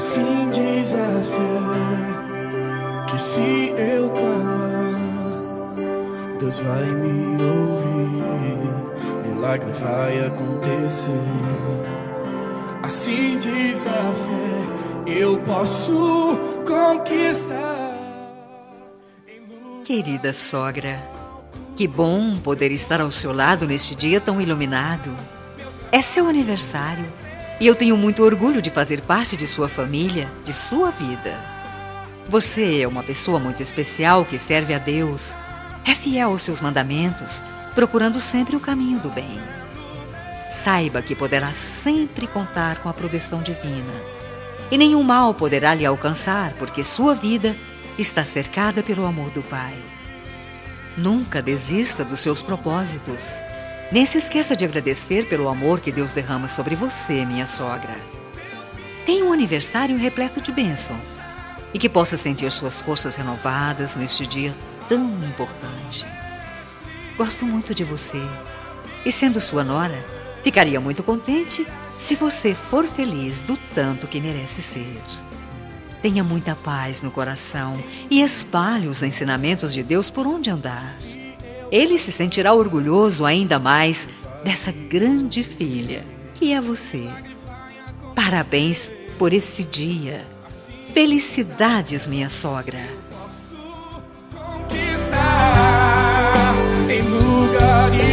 Assim diz a fé, que se eu clamar, Deus vai me ouvir, milagre vai acontecer. Assim diz a fé, eu posso conquistar. Querida sogra, que bom poder estar ao seu lado neste dia tão iluminado. É seu aniversário e eu tenho muito orgulho de fazer parte de sua família, de sua vida. Você é uma pessoa muito especial que serve a Deus, é fiel aos seus mandamentos, procurando sempre o caminho do bem. Saiba que poderá sempre contar com a proteção divina e nenhum mal poderá lhe alcançar, porque sua vida está cercada pelo amor do Pai. Nunca desista dos seus propósitos. Nem se esqueça de agradecer pelo amor que Deus derrama sobre você, minha sogra. Tenha um aniversário repleto de bênçãos e que possa sentir suas forças renovadas neste dia tão importante. Gosto muito de você e, sendo sua nora, ficaria muito contente se você for feliz do tanto que merece ser. Tenha muita paz no coração e espalhe os ensinamentos de Deus por onde andar. Ele se sentirá orgulhoso ainda mais dessa grande filha que é você. Parabéns por esse dia. Felicidades, minha sogra. Conquistar em lugares